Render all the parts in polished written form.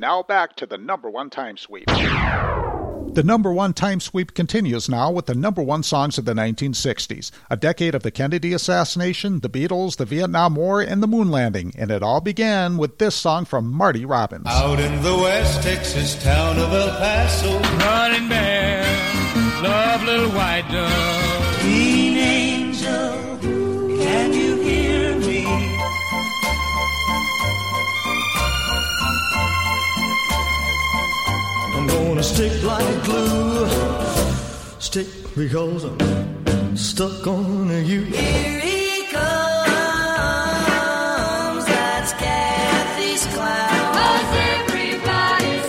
now back to the number one time sweep. The number one time sweep continues now with the number one songs of the 1960s. A decade of the Kennedy assassination, the Beatles, the Vietnam War, and the moon landing. And it all began with this song from Marty Robbins. Out in the West Texas town of El Paso, running bear, love little white dove. Green angel, can you hear me? I'm gonna stick like glue, stick because I'm stuck on you. Here he comes, that's Kathy's clown. 'Cause everybody's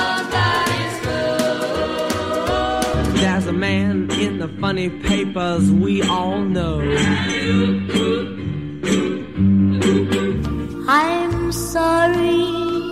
somebody's fool. There's a man in the funny papers we all know. I'm sorry,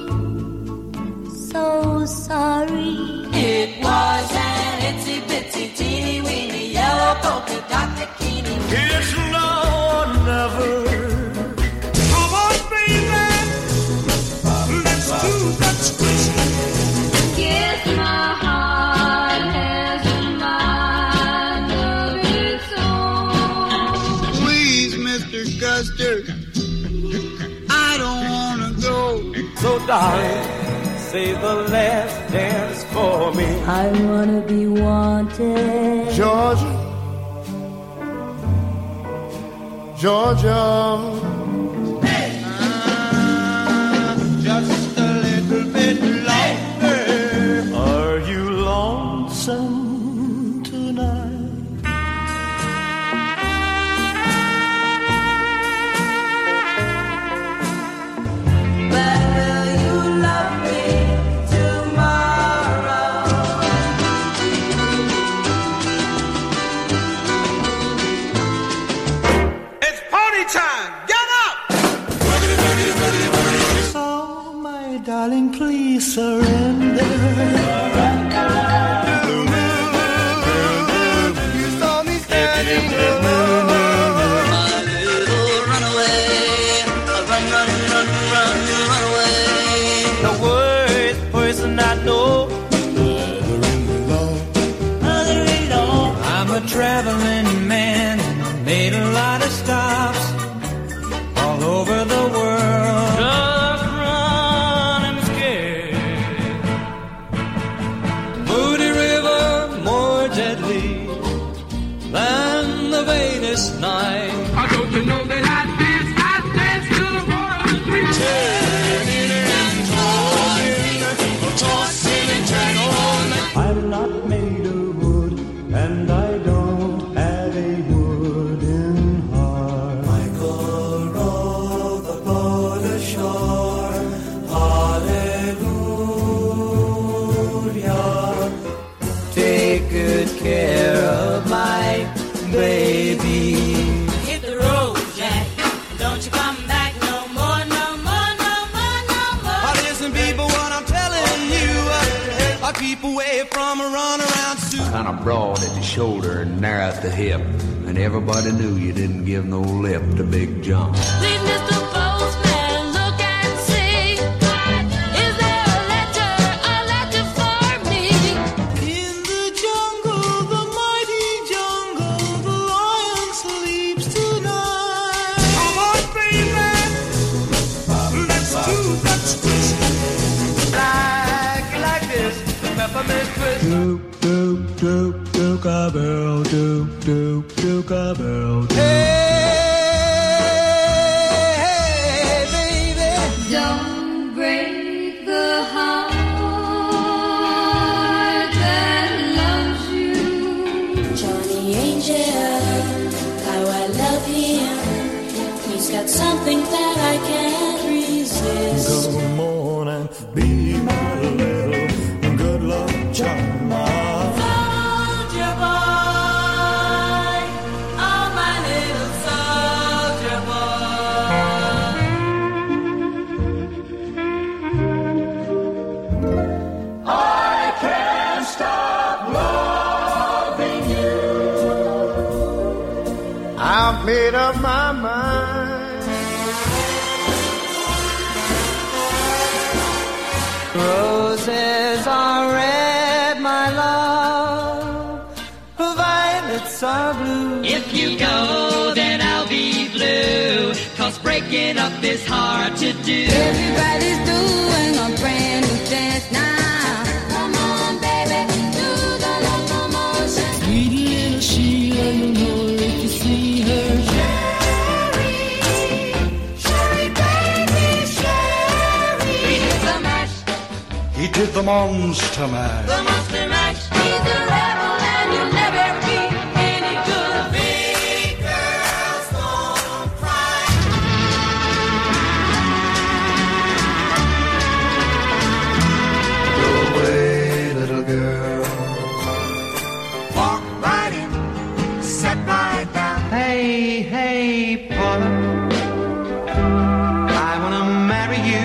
so sorry. It was an itsy bitsy teeny weeny yellow polka dot bikini. It's now or never. Come on, baby, let's do that squishy. Kiss my heart has a mind of its own. Please, Mr. Custer, I don't wanna go. So darling, say the last dance for me. I wanna be wanted. Georgia, Georgia. Just a little bit longer. Are you lonesome tonight? But will you love me tomorrow? It's party time. Get up! So, my darling, please surrender. You saw me standing alone. My little runaway, run, run, run, run, run away. The worst person I know. Mother in law, I'm a traveling man, made a lot of stops all over the world. Just running scared. Moody River, more deadly than the Venus night. I don't you know that I dance to the water street. Turning and tossing and turning all night. I'm not made of wood, and I don't have a wooden heart. Michael rowed the boat ashore. Hallelujah. Take good care of my baby. hit the road, Jack. Don't you come back no more, no more, no more, no more. Oh, listen, people, what I'm telling you, I keep away from a runaround suit. Kind of broad at the shoulder and narrow at the hip. And everybody knew you didn't give no lip to Big John. Please, Mr. Postman, look and see. Is there a letter for me? In the jungle, the mighty jungle, the lion sleeps tonight. Come on, baby, let's do that squish. Like this, peppermint twist. Doop, doop, doop, doop, a bell, doop, doop, doop, a bell, doop. Hey, baby. Don't break the heart that loves you. Johnny Angel, how I love him. He's got something that I can't resist. Come on and be my little good luck charm. Soldier boy, oh my little soldier boy. I can't stop loving you. I've made up my mind. Roses are red, my love. Violets are blue. If you go, then I'll be blue. 'Cause breaking up is hard to do. Everybody's doing a brand new dance now. Come on, baby, do the locomotion. Sweet little Sheila, you know if you see her. Sherry, baby, Sherry. He did the mash, He did the monster mash. the monster mash. He's a rebel and you'll never be any good. Big girls don't cry. Go away, little girl. Walk right in, sit right down. Hey, hey, Paula, I wanna marry you.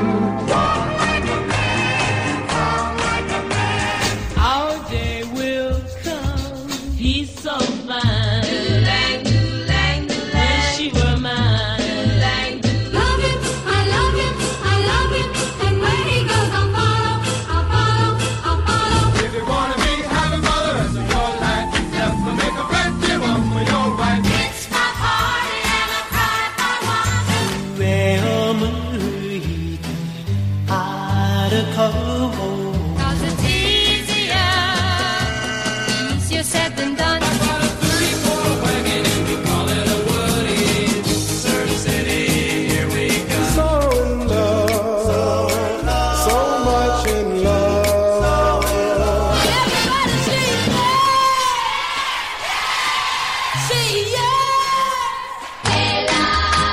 Our day will come. He's so fine. Wish she were mine. Love him, I love him, I love him. And where he goes, I'll follow, I'll follow, I'll follow. If you wanna be having mother as your life, just to make a friend, give 'em your right. It's my party and I cry if I want to. Cause it's easier said than done. So in love, so much in love. Everybody say yeah, say yeah. Hey la,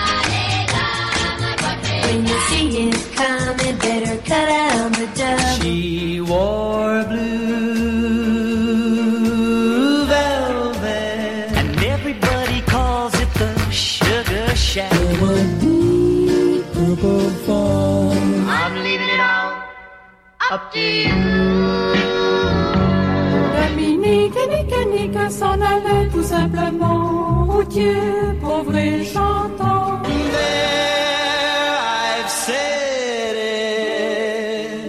my boyfriend. When you see him coming, better cut out the dub. She wore blue velvet, and everybody calls it the Sugar Shack. I'm leaving it all up to you. Dominique et Nick s'en allaient tout simplement. Routier, pauvre et chantant. There, I've said it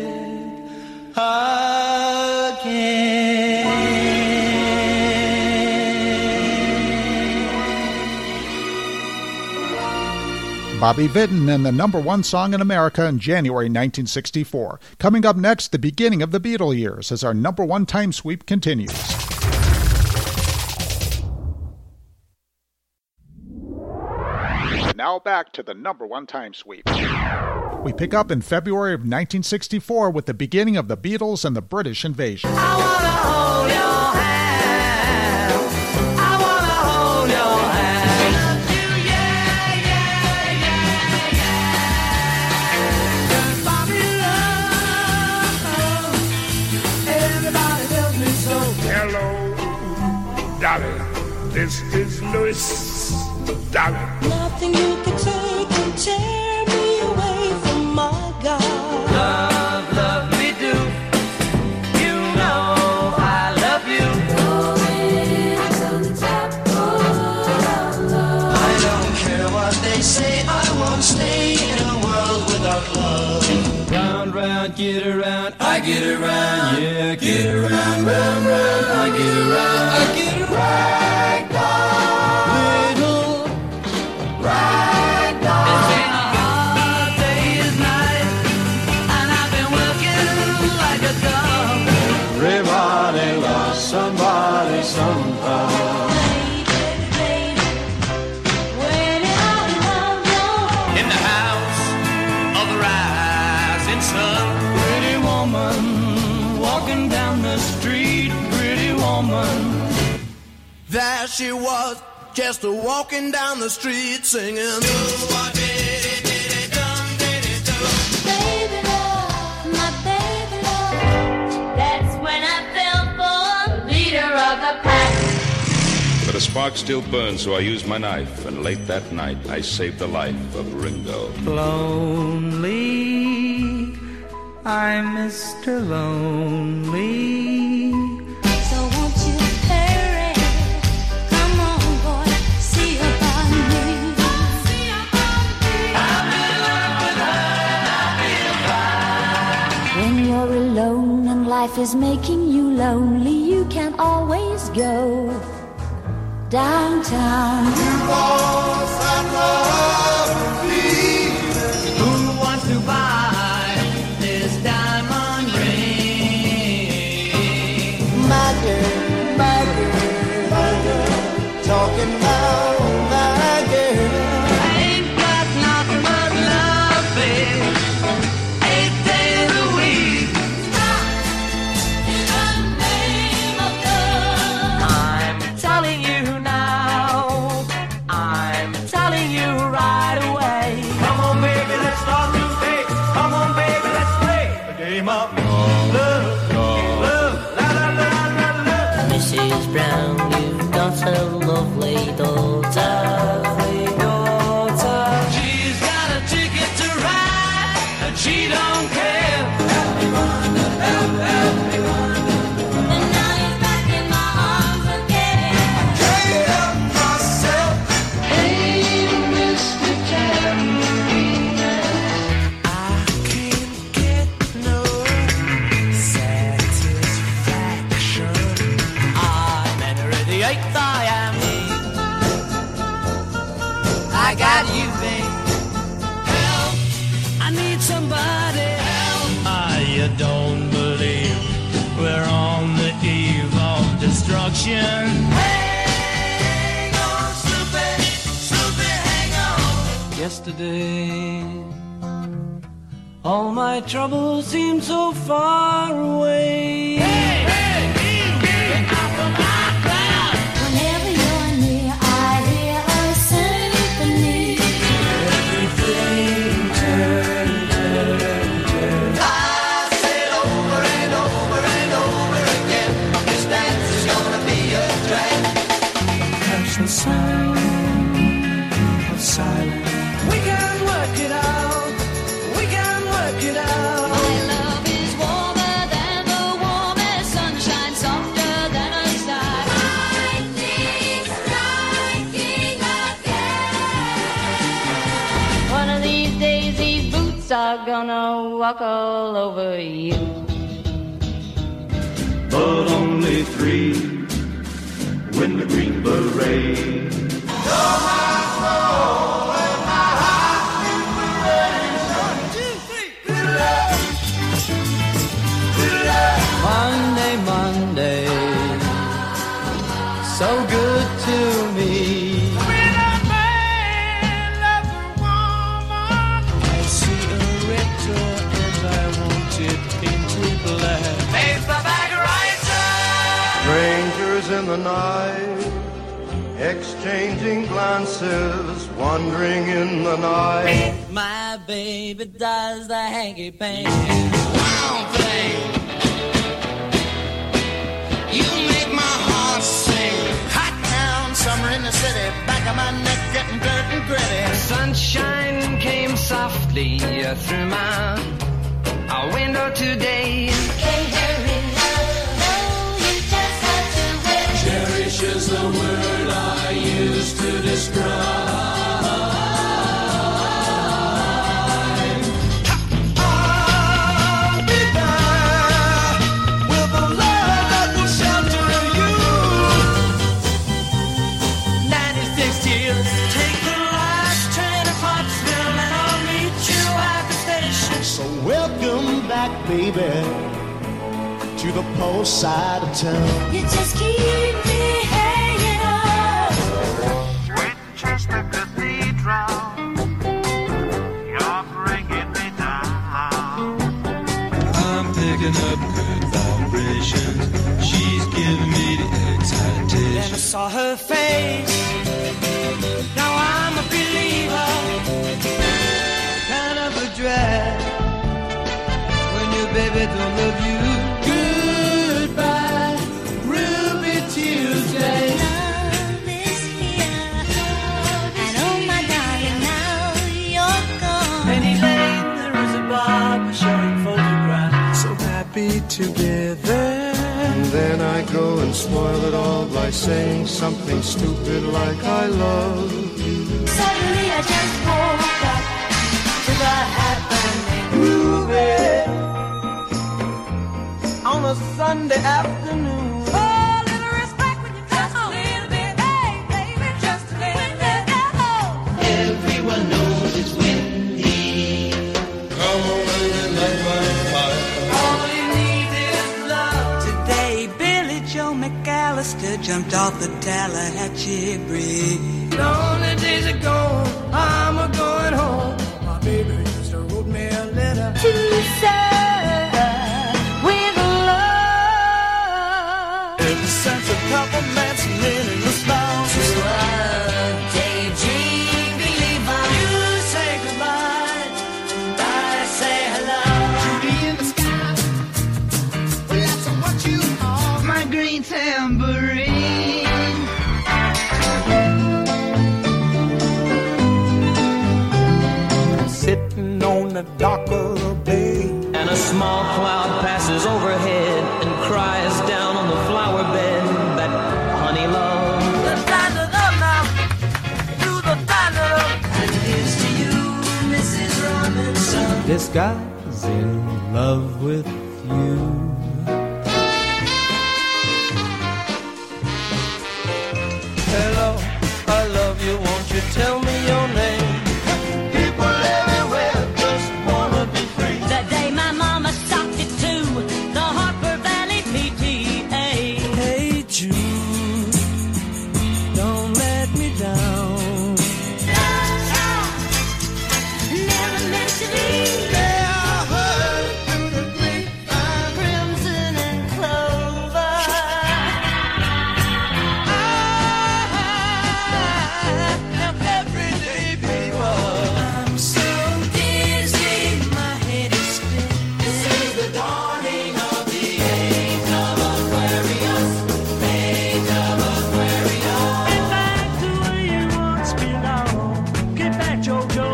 again. Bobby Vinton and the #1 song in America in January 1964. Coming up next, the beginning of the Beatle years as our #1 time sweep continues. Now back to the #1 time sweep. We pick up in February of 1964 with the beginning of the Beatles and the British invasion. I wanna hold your hand. I wanna hold your hand. Love you, yeah, yeah, yeah, yeah. Bobby love. Everybody tells me so. Hello, Dolly. This is Louis. Dolly. Nothing you can take can tear me away from my God. Love, love me do. You know I love you. I don't care what they say, I won't stay in a world without love. Round, round, get around, I get around, yeah, get around, round, round, I get around, I get around. Little ragdoll. It's been a hard day's night, and I've been working like a dog. Everybody loves somebody sometime. In the house of the rising sun, pretty woman walking down the street, pretty woman. There she was, just walking down the street singing. Baby love, my baby love. That's when I fell for leader of the pack. But a spark still burns, so I used my knife, and late that night I saved the life of Ringo. Lonely, I'm Mr. Lonely. So won't you hurry? Come on, boy, see about me. See about me. I'll be alone with her and I'll be fine. life is making you lonely, you can't always go downtown. You lost that love feeling. Who wants to buy this diamond ring? My girl, talking about my girl. I ain't got nothing but love, babe. 8 days a week. I'm telling you now. I'm telling you right away. Come on, baby, let's start this day. Come on, baby, let's play the game of love, love, la la la la la. Mrs. Brown, you've got a lovely daughter. She's got a ticket to ride, and she don't care. Help me, Wanda, help me, Wanda. And now he's back in my arms again. Can't help myself. Hey, Mr. Tambourine, I can't get no satisfaction. I'm entering the 8th I am. I got you, babe. Help! I need somebody help. You don't believe we're on the eve of destruction. Hang on, Snoopy, hang on. Yesterday, all my troubles seem so far away. Get out of my cloud. Whenever you're near, I hear a symphony. Everything turn. I said over and over and over again, this dance is gonna be a drag. Catch the sound of silence. We can work it out. We can work it out. My love is warmer than the warmest sunshine, softer than a star. Lightning striking again. One of these days, these boots are gonna walk all over you. But only 3 when the green beret. Monday, Monday, so good to me. When a man loves a woman, I see a rector and I want it painted black. face the back writer. Strangers in the night, exchanging glances, wandering in the night. My baby does the hanky panky round thing. You make my heart sing. Hot town, summer in the city, back of my neck getting dirt and gritty. Sunshine came softly through my window today. Can't hurry, no, you just have to wait. Cherish is the word I use to describe. I'll be there with a love that will shelter you. 96 years, take the last train to Pottsville and I'll meet you at the station. So welcome back, baby, to the post side of town. You just keep me hanging on. Winchester Cathedral, you're bringing me down. I'm picking up good vibrations. She's giving me the Then I excitation. saw her face. Now I'm a believer. Kind of a drag when your baby don't love you. Goodbye, Ruby Tuesday. Love is here, and oh my darling, now you're gone. Penny Lane, there is a barber showing photographs. So happy together. And then I go and spoil it all by saying something stupid like I love you. Suddenly I just woke up to the happening. Ruby, on a Monday afternoon. Oh, little respect when you just a little bit. Hey, baby, just a little bit. Oh. Everyone knows it's windy. Come on and light my fire. All you need is love. Today, Billy Joe McAllister jumped off the Tallahatchie Bridge. Lonely days are gone, I'm a going home. My baby just wrote me a letter To serve with love. Ever since a couple months in the snow. To a daydream believer. You say goodbye, I say hello. Beauty in the sky. Well, that's what you are. My green tambourine. Sitting on the dock of the bay, And a small cloud passes overhead and cries down on the flower bed that honey love. the time of love now. Do the time of love. And here's to you, Mrs. Robinson. This guy's in love with you. Hello, I love you. Won't you tell me your name? People everywhere just wanna be free. The day my mama stopped it too. The Harper Valley PTA. Hey Jude, don't let me down. Never meant to be. Yeah, I heard it through the grapevine. Crimson and clover. Everyday people. I'm so dizzy, my head is spinning. This is the dawning of the age of Aquarius. Age of Aquarius. Get back to where you once belonged. Get back, JoJo.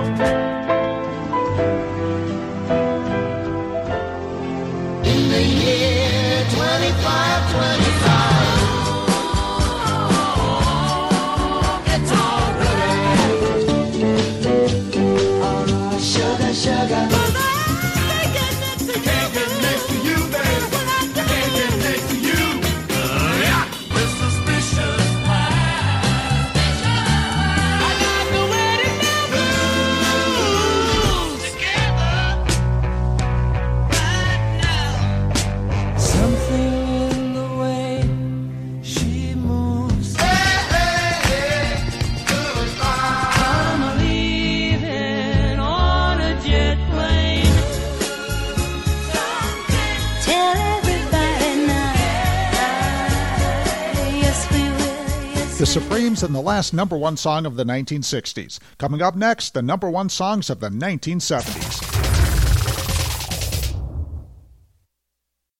In the year 2525. It's all good. Sugar, sugar. Can't get next to you, baby. Can't get next to you. With suspicious I got the wedding bells together right now. Something in the way she moves. I'm leaving on a jet plane. Tell everybody now. Yes, we will. Yes, The Supremes and the last number one song of the 1960s. Coming up next, the number one songs of the 1970s.